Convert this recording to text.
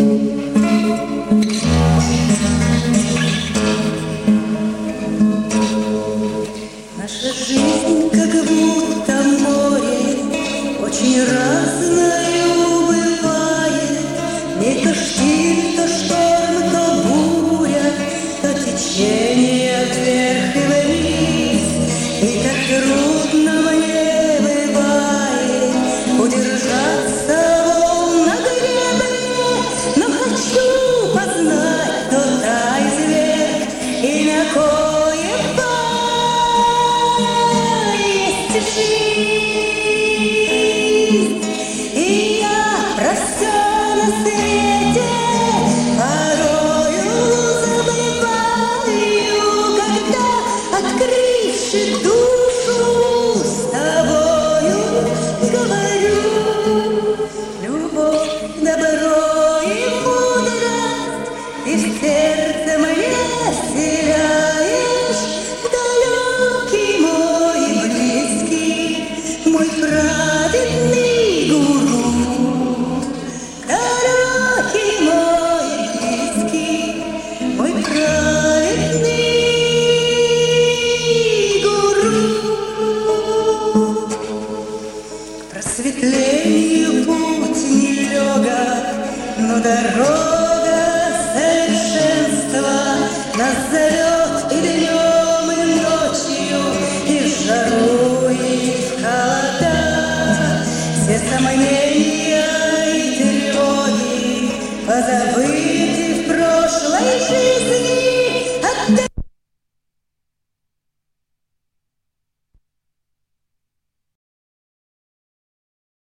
Наша жизнь как будто море, очень разною бывает. Не то штиль, то шторм, то буря, то течение вверх и вниз. И так трудно мне бывает удержаться волн на гребне, но хочу познать тот айсберг, и на кое жизнь, и я про все на свете порою забываю, когда, открывши душу, с тобою говорю. Любовь, добро и мудрость ты в сердце мне вселяешь, далекий мой близкий, мой праведный гуру. Далекий мой близкий, мой праведный гуру. К просветлению путь нелегок, но дорога совершенства нас зовет и днем, и ночью, и в жару, и в холода. Все сомнения и тревоги позабыть